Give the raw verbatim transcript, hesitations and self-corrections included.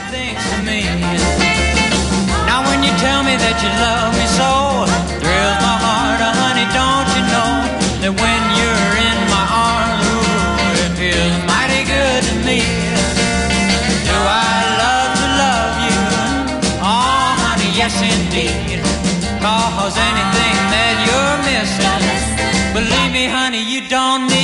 thinks of me. Now when you tell me that you love me so, thrills my heart, oh honey, don't you know that when you're in my arms, ooh, it feels mighty good to me. Do I love to love you? Oh honey, yes indeed. Cause anything that you're missing, believe me honey, you don't need